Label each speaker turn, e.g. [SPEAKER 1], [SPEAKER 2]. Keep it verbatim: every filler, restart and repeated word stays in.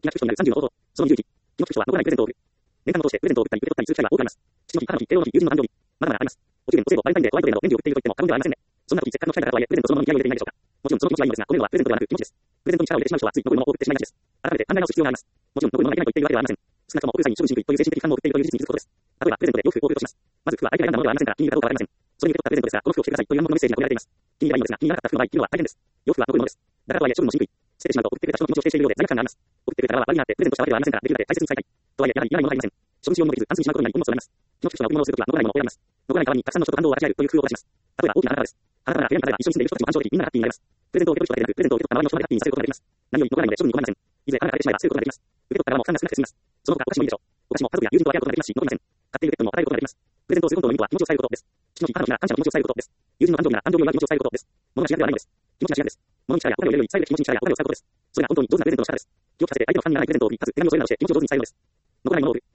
[SPEAKER 1] 気が利く人になるさんじゅうの方法。そのにじゅういち。気の利く人は残らないプレゼントを送る。年間を通してプレゼントを送ったり受け取ったりする機会は多くあります。父の日、母の日、敬老の日、友人の誕生日。まだまだあります。お給料の制度、バレンタインデー、ホワイトデーなど年中送っていると言っても過言ではありませんね。そんな時せっかくの機会だからとはいえ、プレゼントそのものに気合を入れていないでしょうか。もちろんその気持ちはいいのですが、これはプレゼントではなく気持ちです。プレゼントに力を入れてしまう人はつい残るものを送ってしまいがちです。改めて考え直す必要があります。もちろん残るものがいけないと言っているわけではありません。少なくとも送る際に処分しにくいという精神的負担を送っているという事実に気づくことです。例えばプレゼントで洋服を送るとします。まず服は相手が選んだものではありませんから、気に入るかどうかはわかりません。それに受け取ったプレゼントですが、この服を着てくださいという暗黙のメッセージが込められています。気に入ればいいのですが、気にならなかった服の場合、着るのは大変です。洋服は残るものです。だからとはいえ処分もしにくい。捨ててしまうと送ってくれた人の気持ちを否定しているようで罪悪感があります。送ってくれた側は悪気があってプレゼントしたわけではありませんから、できるだけ大切に使いたい。とはいえ、やはりいらないものがありません。処分しようもできず、安心しまうことになり、荷物をなります。気の利く人が送り物をするときは残らないものを選びます。残らない側にたくさんの人と感動を分かち合えるという工夫を出します。例えば大きな花束です。花束が部屋に飾れば一緒に住んでいる人たちも繁盛的にみんながハッピーになります。プレゼントを受け取る人だけでなく、プレゼントを受け取った周りの人までハッピーにさせることができます。何より残らないので処分に困りません。いずれ花が枯れてしまえばすぐことができます。受け取った側も負担が少なくて済みます。その他お菓子もいいでしょう。お菓子も家族や友人と分け合うことができますし、残りません。買っているペットも与えることができます。プレゼントをすることの意味とは気持ちを伝えることです。父の日、母の日なら感謝の気持ちを伝えることです。友人の誕生日なら誕生日を祝う気持ちを伝えることです。物が主役ではないのです。気持ちが主役です。物に力やお金を入れるより伝えるべき気持ちに力やお金を使うことです。それが本当に上手なプレゼントの仕方です。気を利かせて相手の負担にならないプレゼントを送り、かつ手紙を添えるなどして気持ちを上手に伝えるのです。残らないものを売る。